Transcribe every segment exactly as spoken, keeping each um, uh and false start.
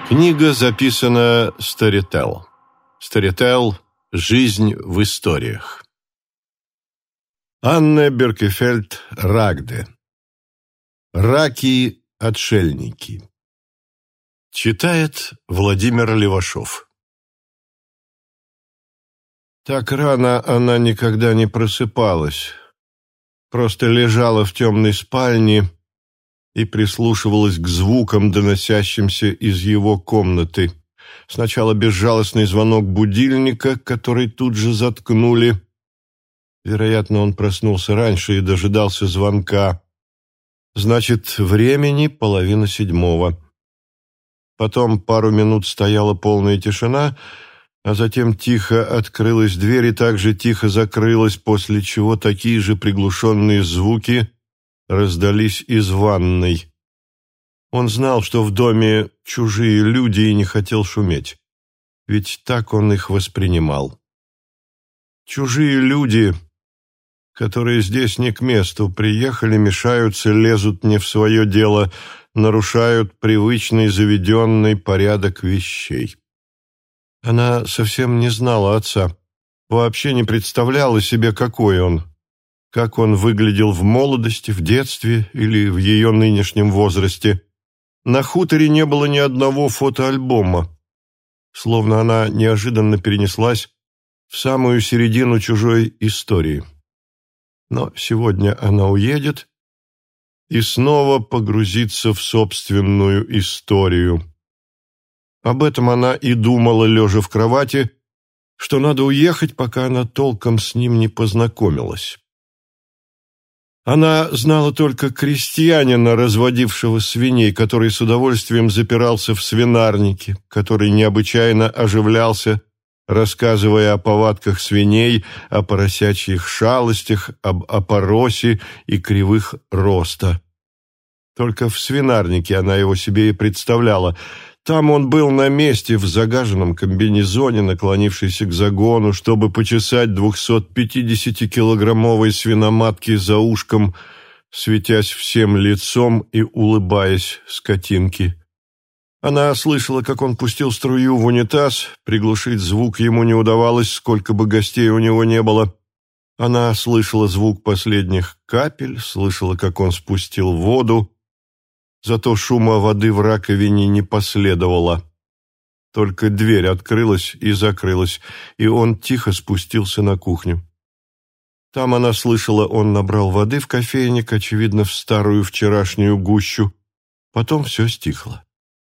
Книга записана Storytel. Storytel «Жизнь в историях». Анна Беркефельд-Рагде. Раки-отшельники. Читает Владимир Левашов. Так рано она никогда не просыпалась, просто лежала в темной спальне и прислушивалась к звукам, доносящимся из его комнаты. Сначала безжалостный звонок будильника, который тут же заткнули. Вероятно, он проснулся раньше и дожидался звонка. Значит, времени половина седьмого. Потом пару минут стояла полная тишина, а затем тихо открылась дверь и также тихо закрылась, после чего такие же приглушенные звуки раздались из ванной. Он знал, что в доме чужие люди, и не хотел шуметь, ведь так он их воспринимал. Чужие люди, которые здесь не к месту, приехали, мешаются, лезут не в свое дело, нарушают привычный заведенный порядок вещей. Она совсем не знала отца, вообще не представляла себе, какой он. Как он выглядел в молодости, в детстве или в ее нынешнем возрасте. На хуторе не было ни одного фотоальбома. Словно она неожиданно перенеслась в самую середину чужой истории. Но сегодня она уедет и снова погрузится в собственную историю. Об этом она и думала, лежа в кровати, что надо уехать, пока она толком с ним не познакомилась. Она знала только крестьянина, разводившего свиней, который с удовольствием запирался в свинарнике, который необычайно оживлялся, рассказывая о повадках свиней, о поросячьих шалостях, об опоросе и кривых роста. Только в свинарнике она его себе и представляла. Там он был на месте, в загаженном комбинезоне, наклонившийся к загону, чтобы почесать двухсотпятидесятикилограммовой свиноматки за ушком, светясь всем лицом и улыбаясь скотинке. Она слышала, как он пустил струю в унитаз, приглушить звук ему не удавалось, сколько бы гостей у него не было. Она слышала звук последних капель, слышала, как он спустил воду. Зато шума воды в раковине не последовало. Только дверь открылась и закрылась, и он тихо спустился на кухню. Там она слышала, он набрал воды в кофейник, очевидно, в старую вчерашнюю гущу. Потом все стихло.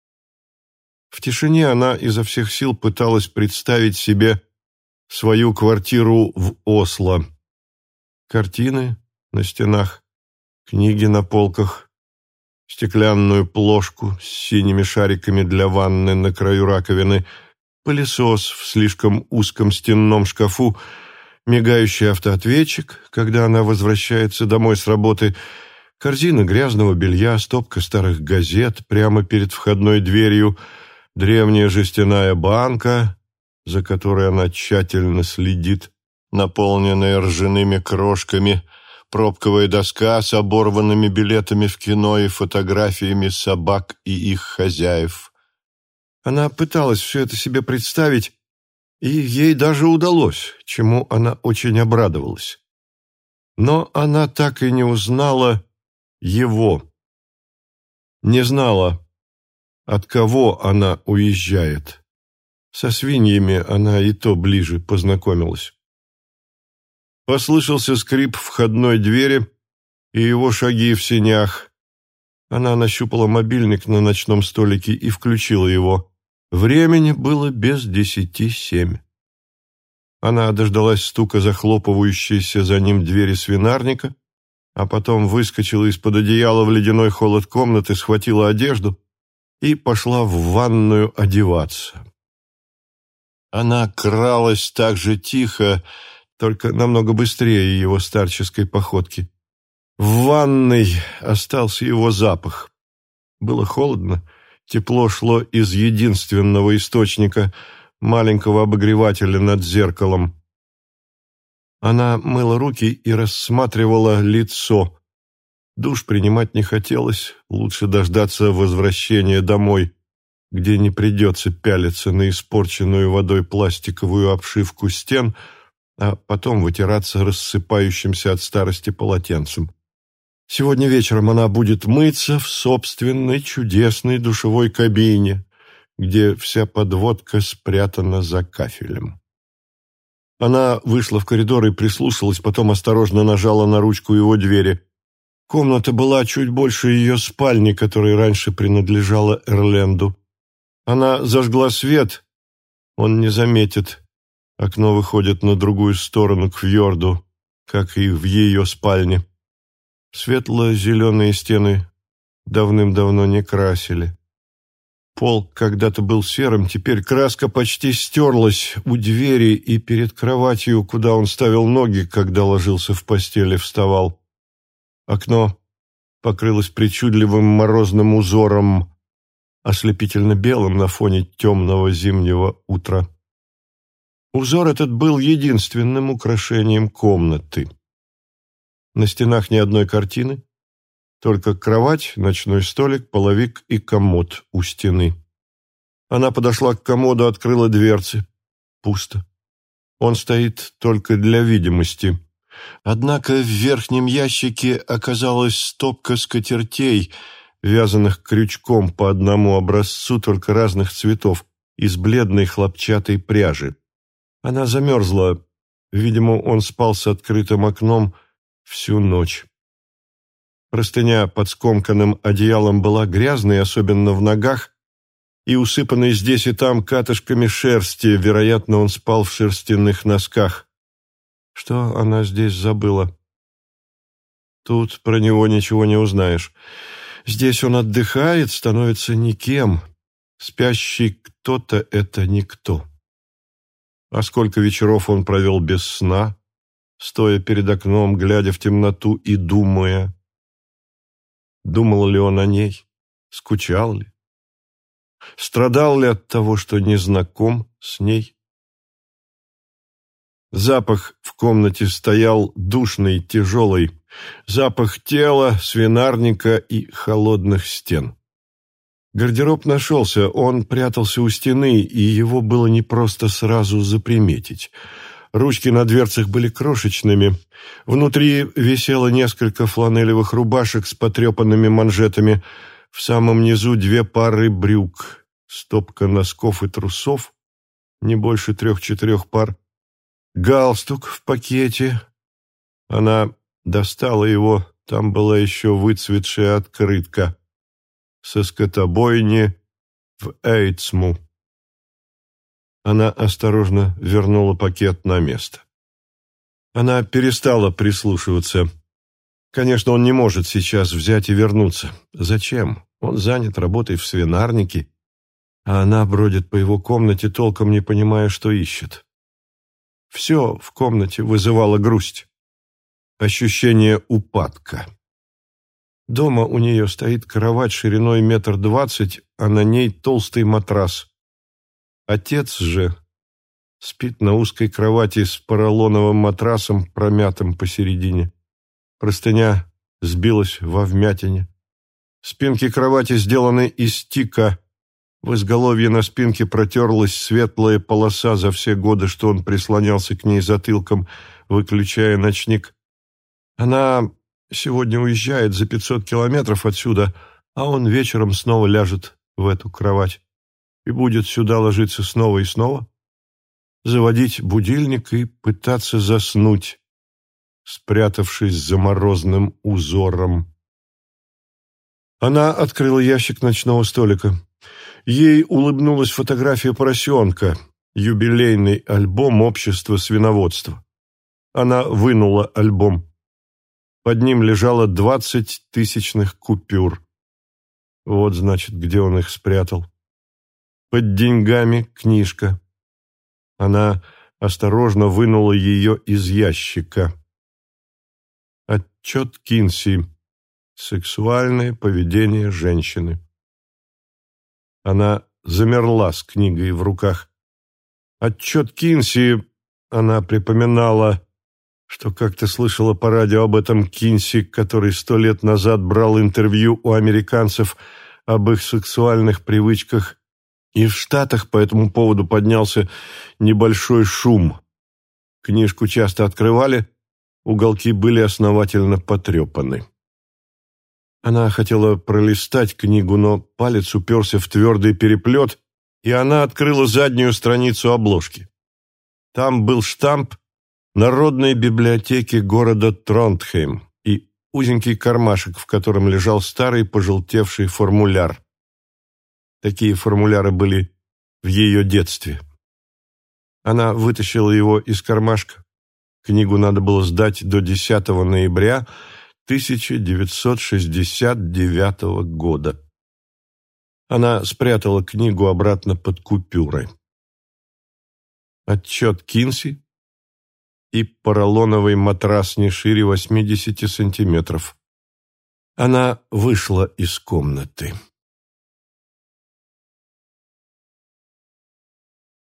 В тишине она изо всех сил пыталась представить себе свою квартиру в Осло. Картины на стенах, книги на полках, стеклянную плошку с синими шариками для ванны на краю раковины, пылесос в слишком узком стенном шкафу, мигающий автоответчик, когда она возвращается домой с работы, корзина грязного белья, стопка старых газет прямо перед входной дверью, древняя жестяная банка, за которой она тщательно следит, наполненная ржаными крошками, пробковая доска с оборванными билетами в кино и фотографиями собак и их хозяев. Она пыталась все это себе представить, и ей даже удалось, чему она очень обрадовалась. Но она так и не узнала его. Не знала, от кого она уезжает. Со свиньями она и то ближе познакомилась. Послышался скрип входной двери и его шаги в сенях. Она нащупала мобильник на ночном столике и включила его. Времени было без десяти семь. Она дождалась стука захлопывающейся за ним двери свинарника, а потом выскочила из-под одеяла в ледяной холод комнаты, схватила одежду и пошла в ванную одеваться. Она кралась так же тихо, только намного быстрее его старческой походки. В ванной остался его запах. Было холодно, тепло шло из единственного источника, маленького обогревателя над зеркалом. Она мыла руки и рассматривала лицо. Душ принимать не хотелось, лучше дождаться возвращения домой. где не придется пялиться на испорченную водой пластиковую обшивку стен, а потом вытираться рассыпающимся от старости полотенцем. Сегодня вечером она будет мыться в собственной чудесной душевой кабине, где вся подводка спрятана за кафелем. Она вышла в коридор и прислушалась, потом осторожно нажала на ручку его двери. Комната была чуть больше ее спальни, которая раньше принадлежала Эрленду. Она зажгла свет, он не заметит. Окно выходит на другую сторону, к фьорду, как и в ее спальне. Светло-зеленые стены давным-давно не красили. Пол когда-то был серым, теперь краска почти стерлась у двери и перед кроватью, куда он ставил ноги, когда ложился в постель и вставал. Окно покрылось причудливым морозным узором, ослепительно белым на фоне темного зимнего утра. Узор этот был единственным украшением комнаты. На стенах ни одной картины, только кровать, ночной столик, половик и комод у стены. Она подошла к комоду, открыла дверцы. Пусто. Он стоит только для видимости. Однако в верхнем ящике оказалась стопка скатертей, вязаных крючком по одному образцу, только разных цветов, из бледной хлопчатой пряжи. Она замерзла. Видимо, он спал с открытым окном всю ночь. Простыня под скомканным одеялом была грязной, особенно в ногах, и усыпанной здесь и там катышками шерсти. Вероятно, он спал в шерстяных носках. Что она здесь забыла? Тут про него ничего не узнаешь. Здесь он отдыхает, становится никем. Спящий кто-то — это никто. А сколько вечеров он провел без сна, стоя перед окном, глядя в темноту и думая. Думал ли он о ней? Скучал ли? Страдал ли от того, что не знаком с ней? Запах в комнате стоял душный, тяжелый. Запах тела, свинарника и холодных стен. Гардероб нашелся, он прятался у стены, и его было непросто сразу заприметить. Ручки на дверцах были крошечными. Внутри висело несколько фланелевых рубашек с потрепанными манжетами. В самом низу две пары брюк, стопка носков и трусов, не больше трех-четырех пар. Галстук в пакете. Она достала его, там была еще выцветшая открытка. Со скотобойни в Эйтсму. Она осторожно вернула пакет на место. Она перестала прислушиваться. Конечно, он не может сейчас взять и вернуться. Зачем? Он занят работой в свинарнике, а она бродит по его комнате, толком не понимая, что ищет. Все в комнате вызывало грусть. Ощущение упадка. Дома у нее стоит кровать шириной метр двадцать, а на ней толстый матрас. Отец же спит на узкой кровати с поролоновым матрасом, промятым посередине. Простыня сбилась во вмятине. Спинки кровати сделаны из тика. В изголовье на спинке протерлась светлая полоса за все годы, что он прислонялся к ней затылком, выключая ночник. Она сегодня уезжает за пятьсот километров отсюда, а он вечером снова ляжет в эту кровать и будет сюда ложиться снова и снова, заводить будильник и пытаться заснуть, спрятавшись за морозным узором. Она открыла ящик ночного столика. Ей улыбнулась фотография поросенка, юбилейный альбом общества свиноводства. Она вынула альбом. Под ним лежало двадцать тысячных купюр. Вот, значит, где он их спрятал. Под деньгами книжка. Она осторожно вынула ее из ящика. Отчет Кинси. Сексуальное поведение женщины. Она замерла с книгой в руках. Отчет Кинси, она припоминала, что как-то слышала по радио об этом Кинси, который сто лет назад брал интервью у американцев об их сексуальных привычках И в Штатах по этому поводу поднялся небольшой шум. Книжку часто открывали, уголки были основательно потрепаны. Она хотела пролистать книгу, но палец уперся в твердый переплет, и она открыла заднюю страницу обложки. Там был штамп Народной библиотеки города Тронтхейм и узенький кармашек, в котором лежал старый пожелтевший формуляр. Такие формуляры были в ее детстве. Она вытащила его из кармашка. Книгу надо было сдать до десятого ноября тысяча девятьсот шестьдесят девятого года. Она спрятала книгу обратно под купюрой. Отчет Кинси и поролоновый матрас не шире восьмидесяти сантиметров. Она вышла из комнаты.